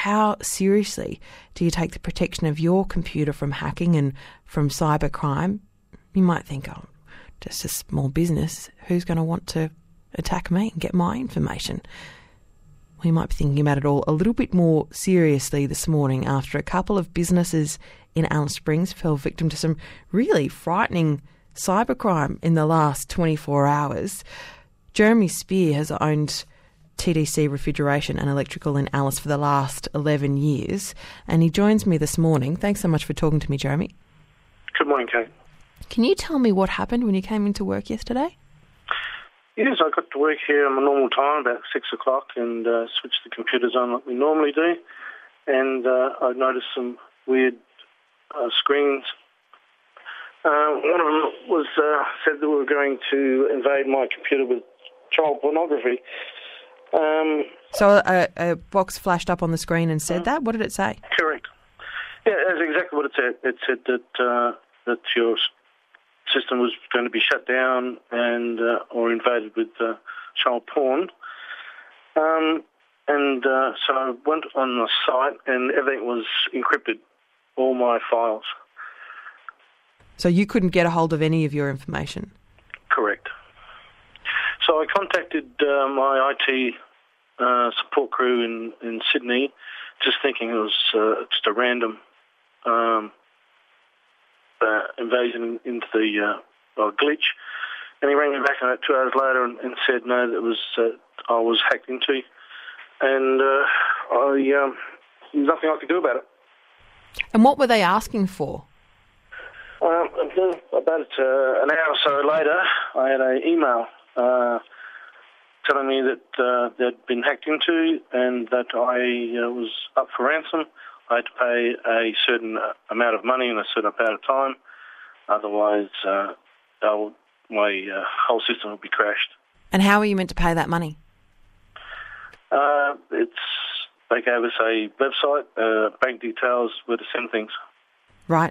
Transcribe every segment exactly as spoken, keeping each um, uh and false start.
how seriously do you take the protection of your computer from hacking and from cybercrime? You might think, oh, just a small business, who's going to want to attack me and get my information? We might be thinking about it all a little bit more seriously this morning after a couple of businesses in Alice Springs fell victim to some really frightening cybercrime in the last twenty-four hours. Jeremy Spear has owned T D C Refrigeration and Electrical in Alice for the last eleven years, and he joins me this morning. Thanks so much for talking to me, Jeremy. Good morning, Kate. Can you tell me what happened when you came into work yesterday? Yes, I got to work here on my normal time, about six o'clock, and uh, switched the computers on like we normally do. And uh, I noticed some weird uh, screens. Uh, one of them was uh, said that we were going to invade my computer with child pornography. Um, so a, a box flashed up on the screen and said uh, that? What did it say? Correct. Yeah, that's exactly what it said. It said that uh, that your system was going to be shut down and uh, or invaded with uh, child porn. Um, and uh, so I went on the site and everything was encrypted, all my files. So you couldn't get a hold of any of your information? Correct. So I contacted uh, my I T uh, support crew in, in Sydney, just thinking it was uh, just a random um Uh, invasion into the uh, uh, glitch, and he rang me back about two hours later and, and said no, that was uh, I was hacked into, and uh, I um, there's nothing I could do about it. And what were they asking for? Um, about uh, an hour or so later, I had an email uh, telling me that uh, they'd been hacked into and that I uh, was up for ransom. I had to pay a certain amount of money in a certain amount of time, otherwise uh, will, my uh, whole system would be crashed. And how were you meant to pay that money? Uh, it's they gave us a website, uh, bank details, where to send things. Right.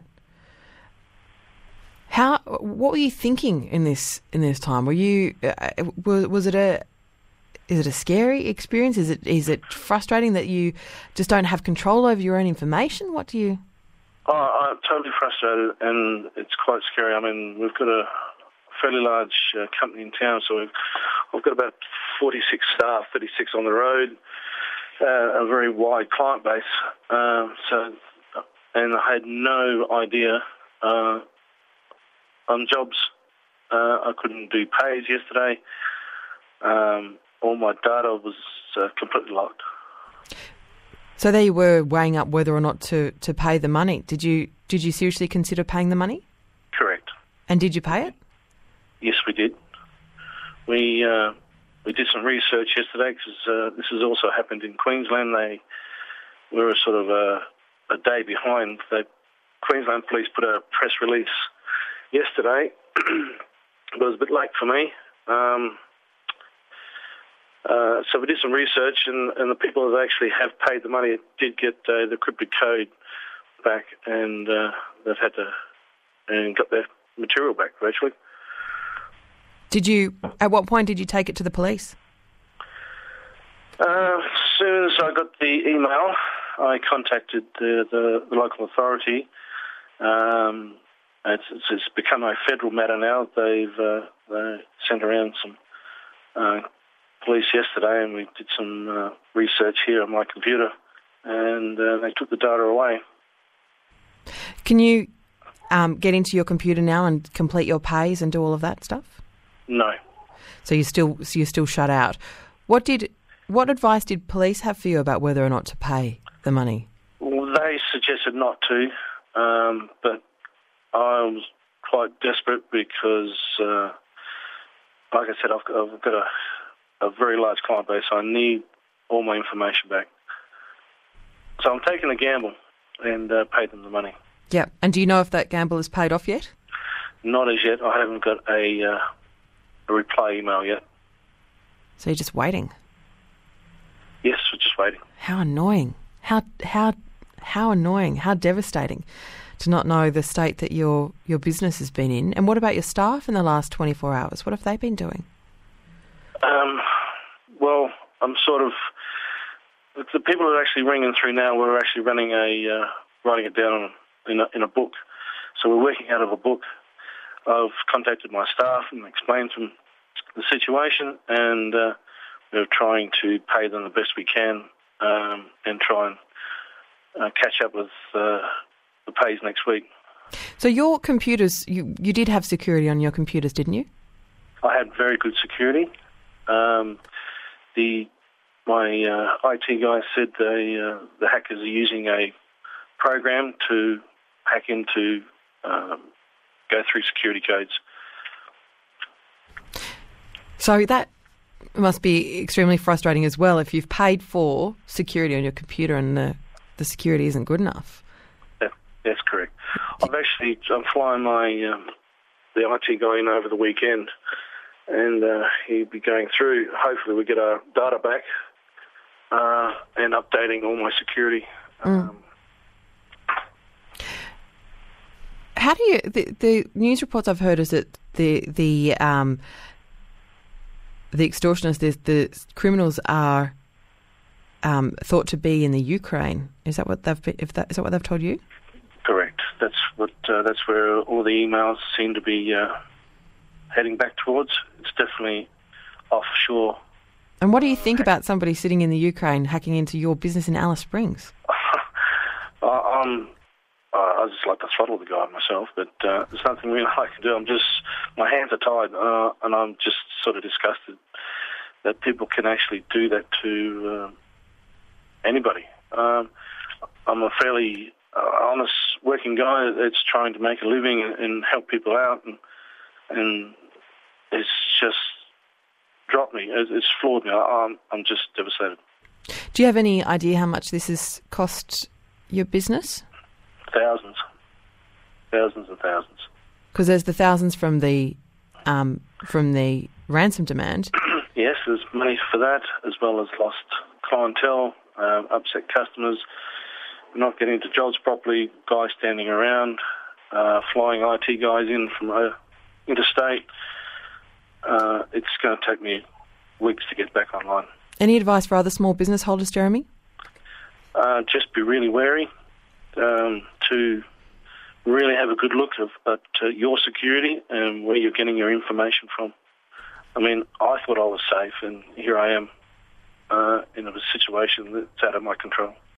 How? What were you thinking in this in this time? Were you uh, was, was it a Is it a scary experience? Is it is it frustrating that you just don't have control over your own information? What do you... Oh, I'm totally frustrated, and it's quite scary. I mean, we've got a fairly large uh, company in town, so we've, I've got about forty-six staff, thirty-six on the road, uh, a very wide client base. Uh, so, and I had no idea uh, on jobs. Uh, I couldn't do pays yesterday. Um, All my data was uh, completely locked. So there you were weighing up whether or not to, to pay the money. Did you did you seriously consider paying the money? Correct. And did you pay it? Yes, we did. We uh, we did some research yesterday because uh, this has also happened in Queensland. They were sort of a, a day behind. The Queensland Police put a press release yesterday, but it was a bit late for me. Um, Uh, so we did some research, and, and the people that actually have paid the money did get uh, the encrypted code back, and uh, they've had to and got their material back virtually. Did you? At what point did you take it to the police? Uh, as soon as I got the email, I contacted the, the, the local authority. Um, it's, it's, it's become a federal matter now. They've uh, they sent around some Uh, police yesterday, and we did some uh, research here on my computer, and uh, they took the data away. Can you um, get into your computer now and complete your pays and do all of that stuff? No. So you still so you're still shut out. What did what advice did police have for you about whether or not to pay the money? Well, they suggested not to, um, but I was quite desperate because, uh, like I said, I've got, I've got a a very large client base, so I need all my information back. So I'm taking a gamble and uh, paid them the money. Yeah, and do you know if that gamble is paid off yet? Not as yet. I haven't got a, uh, a reply email yet. So you're just waiting? Yes, we're just waiting. How annoying. How how how annoying, how devastating to not know the state that your, your business has been in. And what about your staff in the last twenty-four hours? What have they been doing? Um, well, I'm sort of the people that are actually ringing through now, we're actually running a uh, writing it down in a, in a book. So we're working out of a book. I've contacted my staff and explained to them the situation, and uh, we're trying to pay them the best we can um, and try and uh, catch up with uh, the pays next week. So your computers, you, you did have security on your computers, didn't you? I had very good security. Um, the my uh, I T guy said they, uh, the hackers are using a program to hack into, um, go through security codes. So that must be extremely frustrating as well if you've paid for security on your computer and the, the security isn't good enough. That, that's correct. I've actually, I'm flying my, um, the I T guy in over the weekend, and uh, he'll be going through. Hopefully we get our data back uh, and updating all my security. Mm. Um, How do you, the, the news reports I've heard is that the, the, um, the extortionists, the, the criminals are um, thought to be in the Ukraine. Is that what they've been, if that is that what they've told you? Correct. That's what. Uh, that's where all the emails seem to be uh, heading back towards. It's definitely offshore. And what do you think about somebody sitting in the Ukraine hacking into your business in Alice Springs? uh, um, uh, I just like to throttle the guy myself, but uh, there's nothing really I can do. I'm just, my hands are tied, uh, and I'm just sort of disgusted that people can actually do that to uh, anybody. Um, I'm a fairly uh, honest working guy that's trying to make a living and, and help people out, and and it's just dropped me. It's, it's floored me. I, I'm I'm just devastated. Do you have any idea how much this has cost your business? Thousands, thousands and thousands. Because there's the thousands from the um, from the ransom demand. Yes, there's money for that, as well as lost clientele, uh, upset customers, not getting to jobs properly, guys standing around, uh, flying I T guys in from uh, interstate. Uh, it's going to take me weeks to get back online. Any advice for other small business holders, Jeremy? Uh, just be really wary um, to really have a good look of, at uh, your security and where you're getting your information from. I mean, I thought I was safe, and here I am uh, in a situation that's out of my control.